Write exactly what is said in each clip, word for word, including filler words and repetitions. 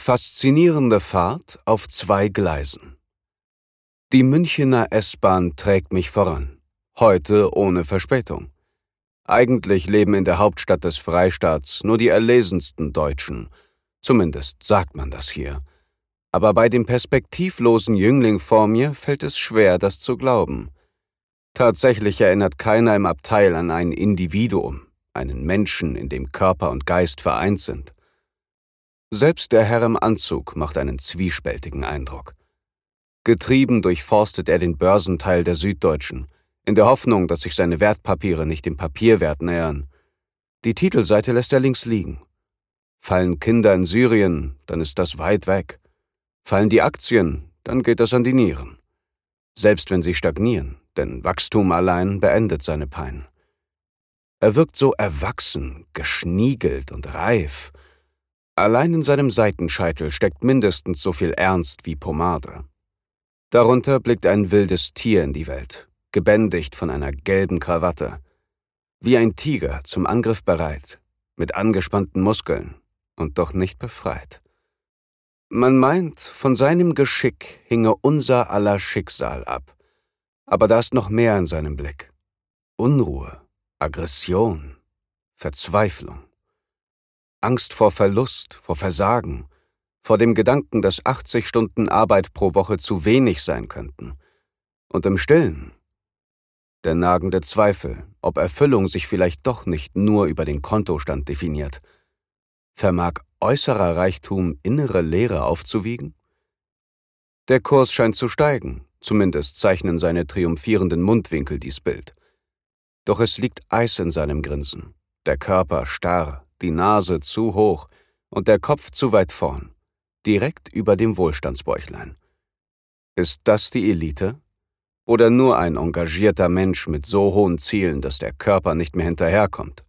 Faszinierende Fahrt auf zwei Gleisen. Die Münchener S-Bahn trägt mich voran, heute ohne Verspätung. Eigentlich leben in der Hauptstadt des Freistaats nur die erlesensten Deutschen, zumindest sagt man das hier. Aber bei dem perspektivlosen Jüngling vor mir fällt es schwer, das zu glauben. Tatsächlich erinnert keiner im Abteil an ein Individuum, einen Menschen, in dem Körper und Geist vereint sind. Selbst der Herr im Anzug macht einen zwiespältigen Eindruck. Getrieben durchforstet er den Börsenteil der Süddeutschen, in der Hoffnung, dass sich seine Wertpapiere nicht dem Papierwert nähern. Die Titelseite lässt er links liegen. Fallen Kinder in Syrien, dann ist das weit weg. Fallen die Aktien, dann geht das an die Nieren. Selbst wenn sie stagnieren, denn Wachstum allein beendet seine Pein. Er wirkt so erwachsen, geschniegelt und reif. Allein in seinem Seitenscheitel steckt mindestens so viel Ernst wie Pomade. Darunter blickt ein wildes Tier in die Welt, gebändigt von einer gelben Krawatte. Wie ein Tiger zum Angriff bereit, mit angespannten Muskeln und doch nicht befreit. Man meint, von seinem Geschick hinge unser aller Schicksal ab. Aber da ist noch mehr in seinem Blick. Unruhe, Aggression, Verzweiflung. Angst vor Verlust, vor Versagen, vor dem Gedanken, dass achtzig Stunden Arbeit pro Woche zu wenig sein könnten. Und im Stillen der nagende Zweifel, ob Erfüllung sich vielleicht doch nicht nur über den Kontostand definiert. Vermag äußerer Reichtum innere Leere aufzuwiegen? Der Kurs scheint zu steigen, zumindest zeichnen seine triumphierenden Mundwinkel dies Bild. Doch es liegt Eis in seinem Grinsen, der Körper starr, die Nase zu hoch und der Kopf zu weit vorn, direkt über dem Wohlstandsbäuchlein. Ist das die Elite? Oder nur ein engagierter Mensch mit so hohen Zielen, dass der Körper nicht mehr hinterherkommt?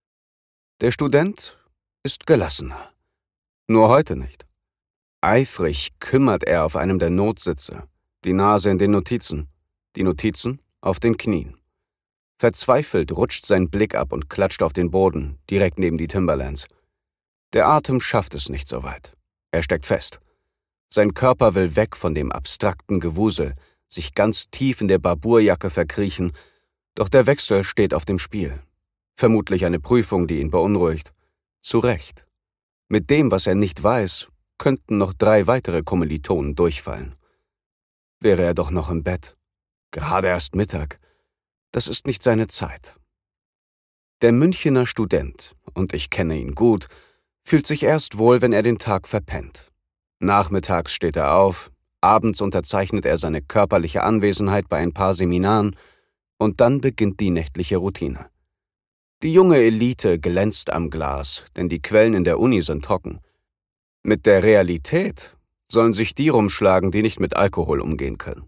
Der Student ist gelassener. Nur heute nicht. Eifrig kümmert er auf einem der Notsitze, die Nase in den Notizen, die Notizen auf den Knien. Verzweifelt rutscht sein Blick ab und klatscht auf den Boden, direkt neben die Timberlands. Der Atem schafft es nicht so weit. Er steckt fest. Sein Körper will weg von dem abstrakten Gewusel, sich ganz tief in der Barbourjacke verkriechen, doch der Wechsel steht auf dem Spiel. Vermutlich eine Prüfung, die ihn beunruhigt. Zu Recht. Mit dem, was er nicht weiß, könnten noch drei weitere Kommilitonen durchfallen. Wäre er doch noch im Bett. Gerade erst Mittag. Das ist nicht seine Zeit. Der Münchener Student, und ich kenne ihn gut, fühlt sich erst wohl, wenn er den Tag verpennt. Nachmittags steht er auf, abends unterzeichnet er seine körperliche Anwesenheit bei ein paar Seminaren und dann beginnt die nächtliche Routine. Die junge Elite glänzt am Glas, denn die Quellen in der Uni sind trocken. Mit der Realität sollen sich die rumschlagen, die nicht mit Alkohol umgehen können.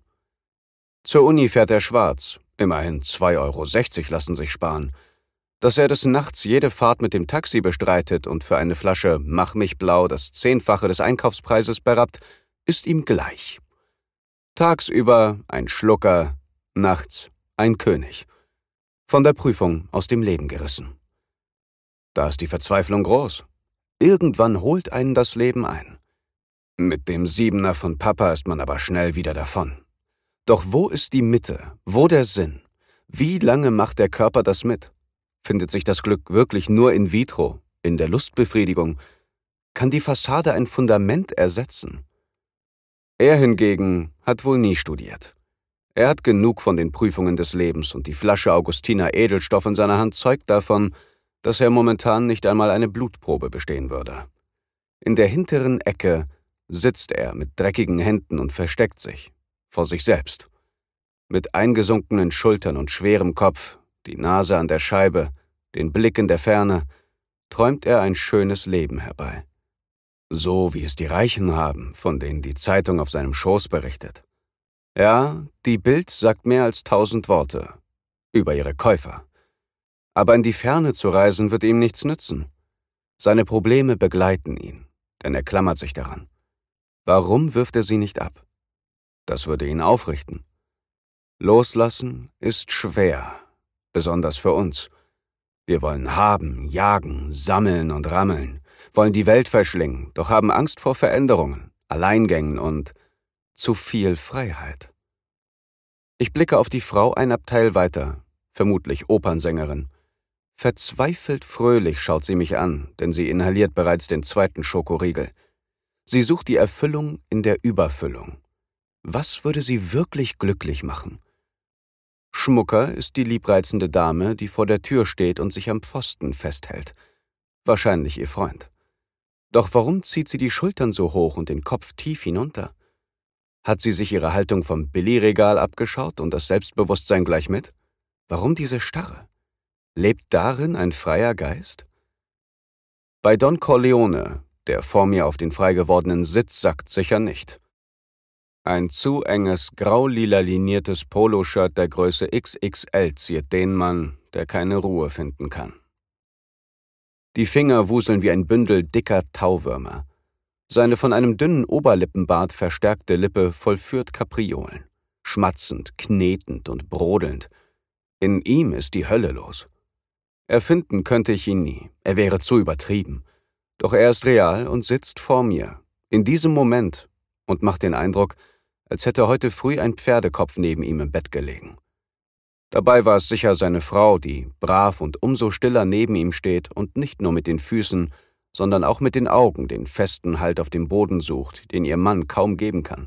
Zur Uni fährt er schwarz. Immerhin zwei Euro sechzig lassen sich sparen. Dass er des Nachts jede Fahrt mit dem Taxi bestreitet und für eine Flasche Mach mich blau das Zehnfache des Einkaufspreises berappt, ist ihm gleich. Tagsüber ein Schlucker, nachts ein König. Von der Prüfung aus dem Leben gerissen. Da ist die Verzweiflung groß. Irgendwann holt einen das Leben ein. Mit dem Siebener von Papa ist man aber schnell wieder davon. Doch wo ist die Mitte? Wo der Sinn? Wie lange macht der Körper das mit? Findet sich das Glück wirklich nur in vitro, in der Lustbefriedigung? Kann die Fassade ein Fundament ersetzen? Er hingegen hat wohl nie studiert. Er hat genug von den Prüfungen des Lebens und die Flasche Augustiner Edelstoff in seiner Hand zeugt davon, dass er momentan nicht einmal eine Blutprobe bestehen würde. In der hinteren Ecke sitzt er mit dreckigen Händen und versteckt sich. Vor sich selbst. Mit eingesunkenen Schultern und schwerem Kopf, die Nase an der Scheibe, den Blick in der Ferne, träumt er ein schönes Leben herbei. So wie es die Reichen haben, von denen die Zeitung auf seinem Schoß berichtet. Ja, die Bild sagt mehr als tausend Worte über ihre Käufer. Aber in die Ferne zu reisen wird ihm nichts nützen. Seine Probleme begleiten ihn, denn er klammert sich daran. Warum wirft er sie nicht ab? Das würde ihn aufrichten. Loslassen ist schwer, besonders für uns. Wir wollen haben, jagen, sammeln und rammeln. wollen die Welt verschlingen, doch haben Angst vor Veränderungen, Alleingängen und zu viel Freiheit. Ich blicke auf die Frau ein Abteil weiter, vermutlich Opernsängerin. Verzweifelt fröhlich schaut sie mich an, denn sie inhaliert bereits den zweiten Schokoriegel. Sie sucht die Erfüllung in der Überfüllung. Was würde sie wirklich glücklich machen? Schmucker ist die liebreizende Dame, die vor der Tür steht und sich am Pfosten festhält. Wahrscheinlich ihr Freund. Doch warum zieht sie die Schultern so hoch und den Kopf tief hinunter? Hat sie sich ihre Haltung vom Billigregal abgeschaut und das Selbstbewusstsein gleich mit? Warum diese Starre? Lebt darin ein freier Geist? Bei Don Corleone, der vor mir auf den frei gewordenen Sitz sackt, sicher nicht. Ein zu enges, grau-lila liniertes Poloshirt der Größe X X L ziert den Mann, der keine Ruhe finden kann. Die Finger wuseln wie ein Bündel dicker Tauwürmer. Seine von einem dünnen Oberlippenbart verstärkte Lippe vollführt Kapriolen. Schmatzend, knetend und brodelnd. In ihm ist die Hölle los. Erfinden könnte ich ihn nie, er wäre zu übertrieben. Doch er ist real und sitzt vor mir, in diesem Moment, und macht den Eindruck, als hätte heute früh ein Pferdekopf neben ihm im Bett gelegen. Dabei war es sicher seine Frau, die brav und umso stiller neben ihm steht und nicht nur mit den Füßen, sondern auch mit den Augen den festen Halt auf dem Boden sucht, den ihr Mann kaum geben kann.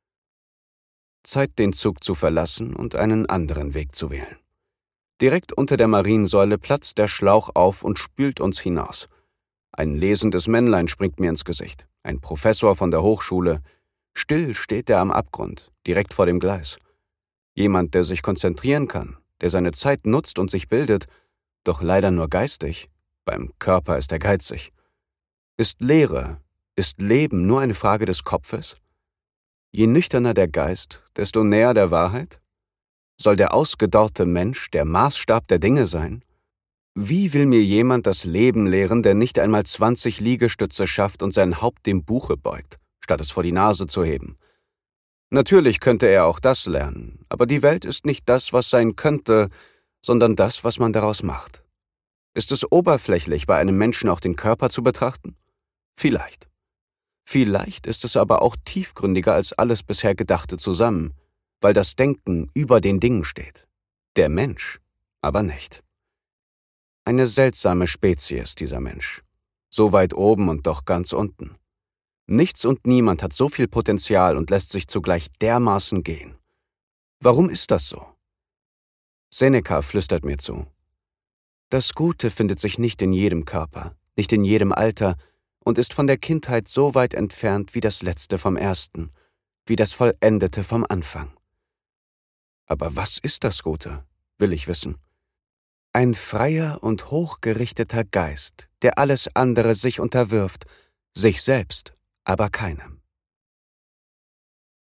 Zeit, den Zug zu verlassen und einen anderen Weg zu wählen. Direkt unter der Mariensäule platzt der Schlauch auf und spült uns hinaus. Ein lesendes Männlein springt mir ins Gesicht, ein Professor von der Hochschule. Still steht er am Abgrund, direkt vor dem Gleis. Jemand, der sich konzentrieren kann, der seine Zeit nutzt und sich bildet, doch leider nur geistig. Beim Körper ist er geizig. Ist Lehre, ist Leben nur eine Frage des Kopfes? Je nüchterner der Geist, desto näher der Wahrheit? Soll der ausgedorrte Mensch der Maßstab der Dinge sein? Wie will mir jemand das Leben lehren, der nicht einmal zwanzig Liegestütze schafft und sein Haupt dem Buche beugt, statt es vor die Nase zu heben? Natürlich könnte er auch das lernen, aber die Welt ist nicht das, was sein könnte, sondern das, was man daraus macht. Ist es oberflächlich, bei einem Menschen auch den Körper zu betrachten? Vielleicht. Vielleicht ist es aber auch tiefgründiger als alles bisher Gedachte zusammen, weil das Denken über den Dingen steht. Der Mensch aber nicht. Eine seltsame Spezies, dieser Mensch. So weit oben und doch ganz unten. Nichts und niemand hat so viel Potenzial und lässt sich zugleich dermaßen gehen. Warum ist das so? Seneca flüstert mir zu. Das Gute findet sich nicht in jedem Körper, nicht in jedem Alter und ist von der Kindheit so weit entfernt wie das Letzte vom Ersten, wie das Vollendete vom Anfang. Aber was ist das Gute, will ich wissen. Ein freier und hochgerichteter Geist, der alles andere sich unterwirft, sich selbst, aber keinem.